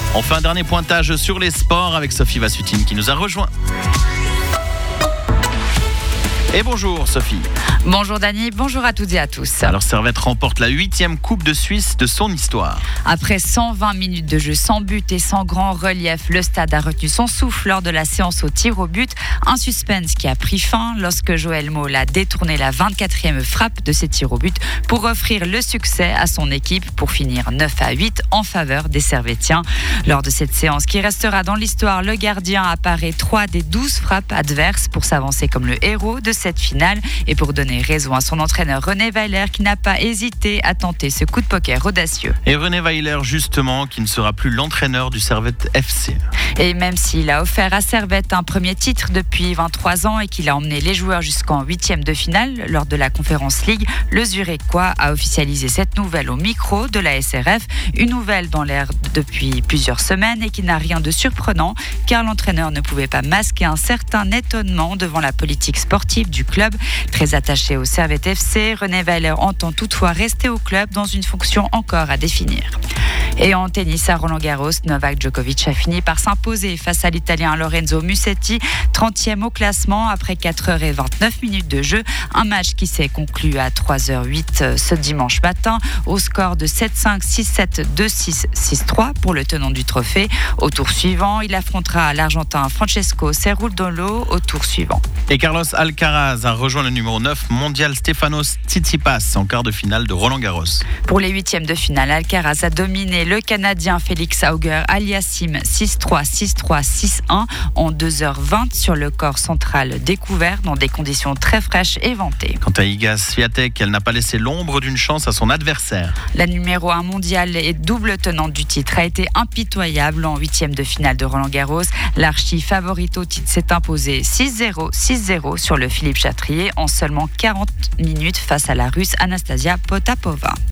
On fait un dernier pointage sur les sports avec Sophie Vassutine qui nous a rejoint. Et bonjour Sophie. Bonjour Dany, bonjour à toutes et à tous. Alors Servette remporte la 8e Coupe de Suisse de son histoire. Après 120 minutes de jeu sans but et sans grand relief, le stade a retenu son souffle lors de la séance au tir au but. Un suspense qui a pris fin lorsque Joël Moll a détourné la 24e frappe de ses tirs au but pour offrir le succès à son équipe pour finir 9-8 en faveur des Servettiens. Lors de cette séance qui restera dans l'histoire, le gardien apparaît 3 des 12 frappes adverses pour s'avancer comme le héros de cette finale et pour donner raison à son entraîneur René Weiler qui n'a pas hésité à tenter ce coup de poker audacieux. Et René Weiler justement qui ne sera plus l'entraîneur du Servette FC. Et même s'il a offert à Servette un premier titre depuis 23 ans et qu'il a emmené les joueurs jusqu'en 8e de finale lors de la Conference League, le Zurichois a officialisé cette nouvelle au micro de la SRF, une nouvelle dans l'air depuis plusieurs semaines et qui n'a rien de surprenant car l'entraîneur ne pouvait pas masquer un certain étonnement devant la politique sportive du club. Très attaché au Servette FC, René Weiler entend toutefois rester au club dans une fonction encore à définir. Et en tennis à Roland-Garros, Novak Djokovic a fini par s'imposer face à l'Italien Lorenzo Musetti, 30e au classement après 4h29 de jeu. Un match qui s'est conclu à 3h08 ce dimanche matin au score de 7-5, 6-7, 2-6, 6-3 pour le tenant du trophée. Au tour suivant, il affrontera l'Argentin Francesco Cerundolo au tour suivant. Et Carlos Alcaraz a rejoint le numéro 9 mondial Stefanos Tsitsipas en quart de finale de Roland-Garros. Pour les 8e de finale, Alcaraz a dominé le Canadien Félix Auger-Aliassime 6-3, 6-3, 6-1 en 2h20 sur le corps central découvert dans des conditions très fraîches et ventées. Quant à Iga Swiatek, elle n'a pas laissé l'ombre d'une chance à son adversaire. La numéro 1 mondiale et double tenante du titre a été impitoyable en 8e de finale de Roland-Garros. L'archi favorite au titre s'est imposée 6-0, 6-0 sur le Philippe Chatrier en seulement 40 minutes face à la Russe Anastasia Potapova.